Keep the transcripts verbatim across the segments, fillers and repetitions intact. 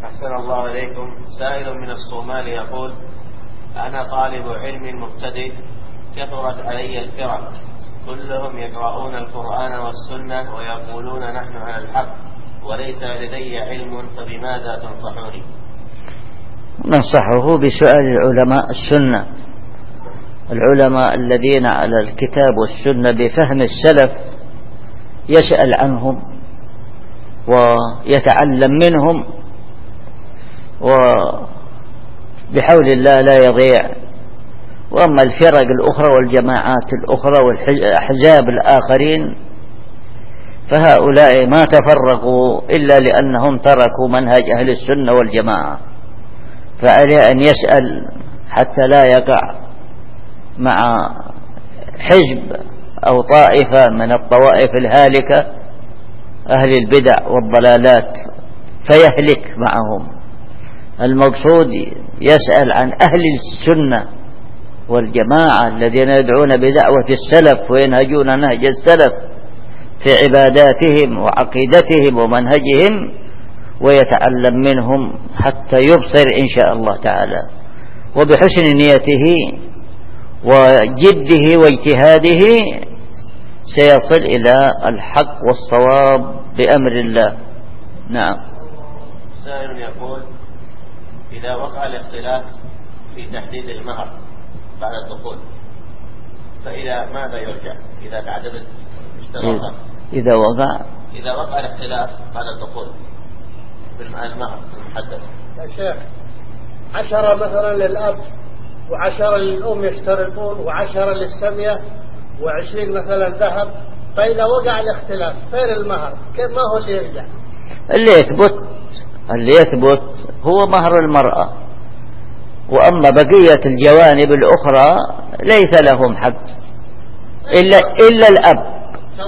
أحسن الله إليكم. سائل من الصومال يقول: أنا طالب علم مبتدئ، كثرت علي الفرق، كلهم يقرؤون القرآن والسنة ويقولون نحن على الحق، وليس لدي علم، فبماذا تنصحوني؟ ننصحه بسؤال العلماء السنة، العلماء الذين على الكتاب والسنة بفهم السلف، يسأل عنهم ويتعلم منهم، وبحول الله لا يضيع. وأما الفرق الأخرى والجماعات الأخرى والأحزاب الآخرين فهؤلاء ما تفرقوا إلا لأنهم تركوا منهج أهل السنة والجماعة، فعليه أن يسأل حتى لا يقع مع حزب أو طائفة من الطوائف الهالكة أهل البدع والضلالات فيهلك معهم. المقصود يسأل عن أهل السنة والجماعة الذين يدعون بدعوة السلف وينهجون نهج السلف في عباداتهم وعقيدتهم ومنهجهم، ويتعلم منهم حتى يبصر إن شاء الله تعالى، وبحسن نيته وجده واجتهاده سيصل إلى الحق والصواب بأمر الله. نعم. سائل يقول: إذا وقع الاختلاف في تحديد المهر بعد الدخول، فإلى ماذا يرجع إذا تعددت اشتراطات؟ إذا وقع إذا وقع الاختلاف بعد الدخول في المهر المحدد. يا شيخ، عشرة مثلا للأب وعشرة للأم يشترطون وعشرة للسمية وعشرين مثلا ذهب، فإذا وقع الاختلاف فين المهر؟ كيف ما هو اللي يرجع؟ اللي يثبت اللي يثبت هو مهر المرأة، وأما بقية الجوانب الأخرى ليس لهم حق إلا, إلا الأب.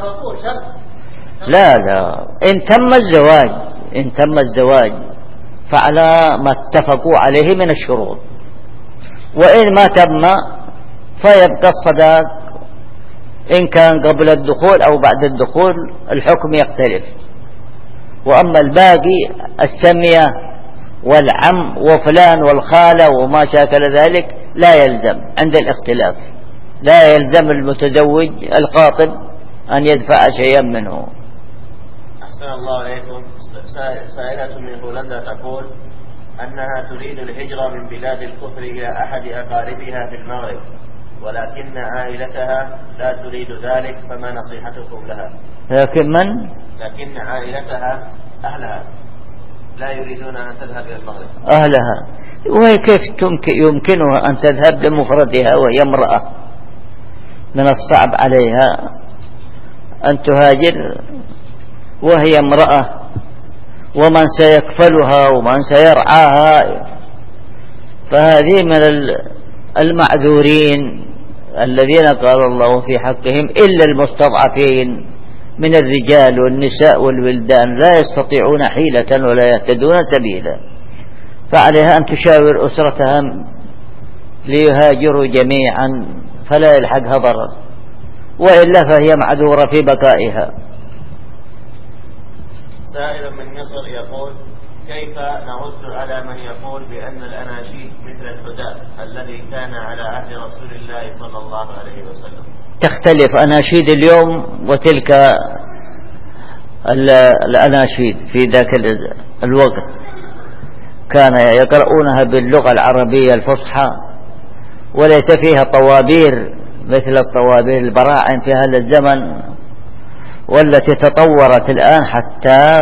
لا لا إن تم الزواج إن تم الزواج فعلى ما اتفقوا عليه من الشروط، وإن ما تم فيبقى الصداق إن كان قبل الدخول أو بعد الدخول الحكم يختلف. وأما الباقي السمية والعم وفلان والخالة وما شاكل ذلك لا يلزم عند الاختلاف، لا يلزم المتزوج الخاطب أن يدفع شيئا منه. أحسن الله عليكم. سائلة من هولندا تقول أنها تريد الهجرة من بلاد الكفر إلى أحد أقاربها في المغرب، ولكن عائلتها لا تريد ذلك، فما نصيحتكم لها؟ لكن من؟ لكن عائلتها أهلها لا يريدون أن تذهب إلى المغرب. أهلها، وهي كيف يمكنها أن تذهب لمفردها وهي امرأة؟ من الصعب عليها أن تهاجر وهي امرأة، ومن سيكفلها ومن سيرعاها، فهذه من المعذورين الذين قال الله في حقهم إلا المستضعفين من الرجال والنساء والولدان لا يستطيعون حيلة ولا يهتدون سبيلا، فعليها أن تشاور أسرتها ليهاجروا جميعا فلا يلحقها ضرر، وإلا فهي معذورة في بقائها. سائل من مصر يقول: كيف نرد على من يقول بأن الأناشيد مثل الحداد الذي كان على عهد رسول الله صلى الله عليه وسلم؟ تختلف أناشيد اليوم وتلك الأناشيد في ذاك الوقت كان يقرؤونها باللغة العربية الفصحى، وليس فيها طوابير مثل الطوابير البراعم في هذا الزمن، والتي تطورت الآن حتى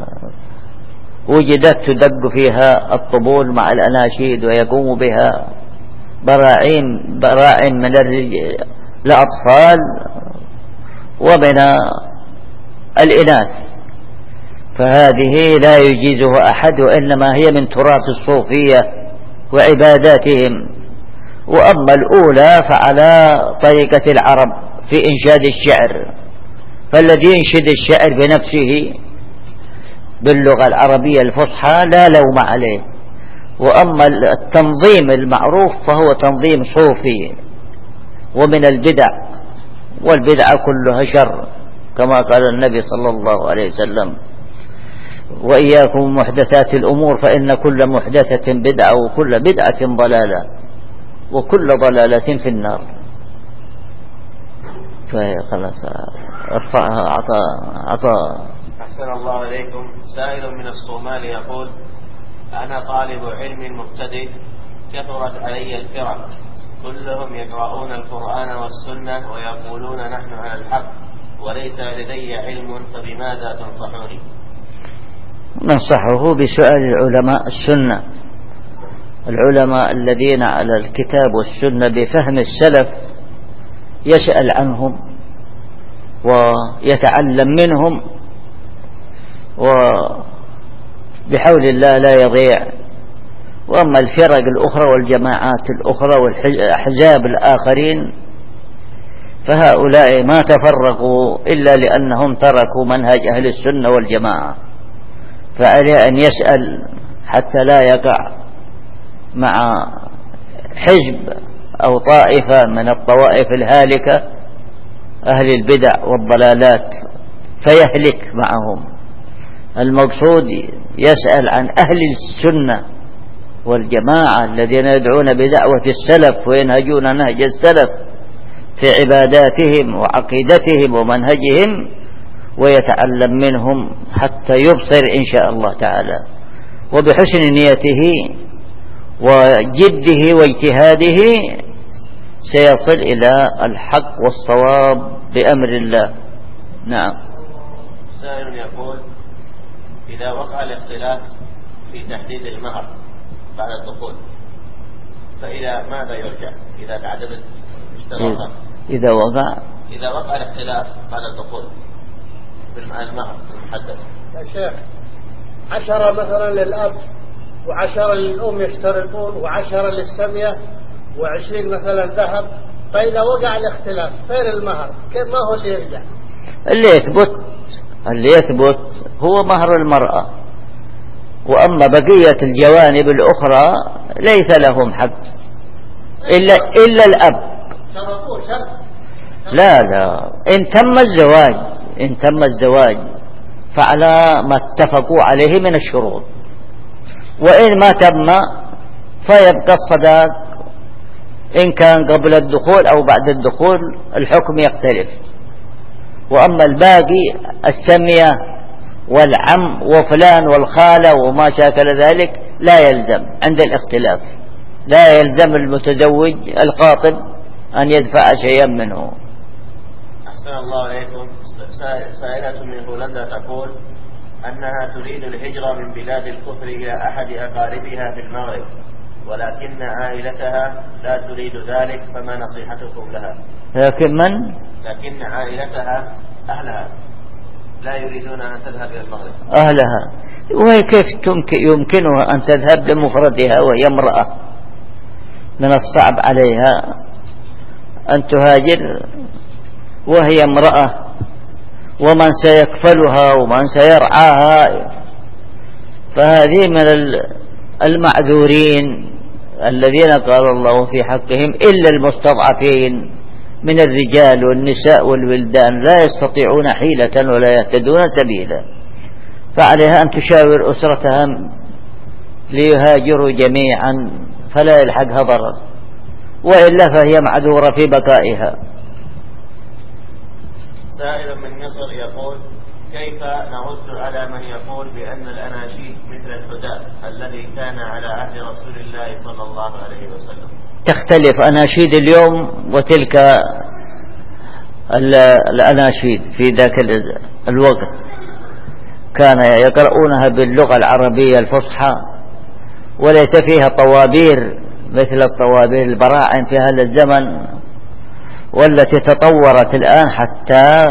وجدت تدق فيها الطبول مع الأناشيد ويقوم بها براعم براعم من الأطفال ومن الإناث، فهذه لا يجيزها أحد، وإنما هي من تراث الصوفية وعباداتهم. وأما الأولى فعلى طريقة العرب في إنشاد الشعر، فالذي ينشد الشعر بنفسه باللغة العربية الفصحى لا لوم عليه. وأما التنظيم المعروف فهو تنظيم صوفي ومن البدع، والبدع كلها شر كما قال النبي صلى الله عليه وسلم. وإياكم محدثات الأمور فإن كل محدثة بدعة وكل بدعة ضلالة وكل ضلالة في النار. فخلاص ارفعها عطاء عطاء. أحسن الله عليكم. سائل من الصومال يقول: أنا طالب علم مبتدئ، كثرت علي الفرق، كلهم يقرؤون القرآن والسنة ويقولون نحن على الحق، وليس لدي علم، فبماذا تنصحوني؟ ننصحه بسؤال العلماء السنة، العلماء الذين على الكتاب والسنة بفهم السلف، يسأل عنهم ويتعلم منهم، وبحول الله لا يضيع. وأما الفرق الأخرى والجماعات الأخرى والأحزاب الآخرين فهؤلاء ما تفرقوا إلا لأنهم تركوا منهج أهل السنة والجماعة، فعليه أن يسأل حتى لا يقع مع حزب أو طائفة من الطوائف الهالكة أهل البدع والضلالات فيهلك معهم. المقصود يسأل عن أهل السنة والجماعة الذين يدعون بدعوة السلف وينهجون نهج السلف في عباداتهم وعقيدتهم ومنهجهم، ويتعلم منهم حتى يبصر إن شاء الله تعالى، وبحسن نيته وجده واجتهاده سيصل إلى الحق والصواب بأمر الله. نعم. سائل يقول: إذا وقع الاختلاف في تحديد المهر بعد الدخول فإلى ماذا يرجع إذا تعددت اشتراطات؟ إذا وقع إذا وقع الاختلاف بعد الدخول في المهر المحدد. يا شيخ، عشرة مثلا للأب وعشرة للأم يشترطون وعشرة للسمية وعشرين مثلا ذهب، فإذا وقع الاختلاف فين المهر؟ كيف ما هو اللي يرجع؟ اللي يثبت اللي يثبت هو مهر المرأة، وأما بقية الجوانب الأخرى ليس لهم حق إلا, إلا الأب. لا لا إن تم الزواج إن تم الزواج فعلى ما اتفقوا عليه من الشروط، وإن ما تم فيبقى الصداق إن كان قبل الدخول أو بعد الدخول الحكم يختلف. وأما الباقي السمية والعم وفلان والخالة وما شاكل ذلك لا يلزم عند الاختلاف، لا يلزم المتزوج الخاطب أن يدفع شيئا منه. أحسن الله عليكم. سائلة من هولندا تقول أنها تريد الهجرة من بلاد الكفر إلى أحد أقاربها في المغرب، ولكن عائلتها لا تريد ذلك، فما نصيحتكم لها؟ لكن من؟ لكن عائلتها أهلها لا يريدون أن تذهب إلى المغرب. أهلها وهي كيف يمكنها أن تذهب بمفردها وهي امرأة؟ من الصعب عليها أن تهاجر وهي امرأة، ومن سيكفلها ومن سيرعاها، فهذه من المعذورين الذين قال الله في حقهم إلا المستضعفين من الرجال والنساء والولدان لا يستطيعون حيلة ولا يهتدون سبيلا، فعليها أن تشاور أسرتها ليهاجروا جميعا فلا يلحقها ضرر، وإلا فهي معذورة في بقائها. سائل من مصر يقول: كيف نرد على من يقول بأن الأناشيد مثل الحداث الذي كان على عهد رسول الله صلى الله عليه وسلم؟ تختلف أناشيد اليوم وتلك الأناشيد في ذاك الوقت كان يقرؤونها باللغة العربية الفصحى، وليس فيها طوابير مثل الطوابير البراعم في هذا الزمن، والتي تطورت الآن حتى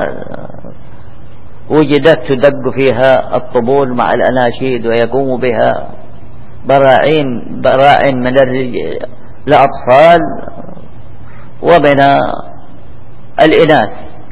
وجدت تدق فيها الطبول مع الأناشيد ويقوم بها براعين براعم من الأطفال ومن الإناث،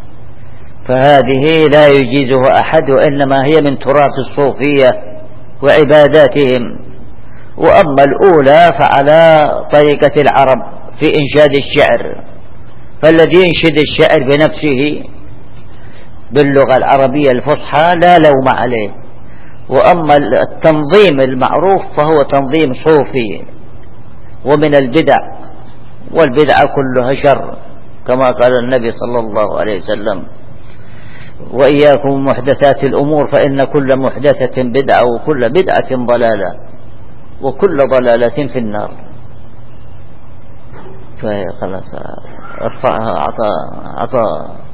فهذه لا يجيزها أحد، وإنما هي من تراث الصوفية وعباداتهم. وأما الأولى فعلى طريقة العرب في إنشاد الشعر، فالذي ينشد الشعر بنفسه باللغة العربية الفصحى لا لوم عليه، وأما التنظيم المعروف فهو تنظيم صوفي ومن البدع، والبدعة كلها شر كما قال النبي صلى الله عليه وسلم: وإياكم محدثات الأمور فإن كل محدثة بدعة وكل بدعة ضلالة وكل ضلالة في النار. فخلاص ارفعها عطاء عطاء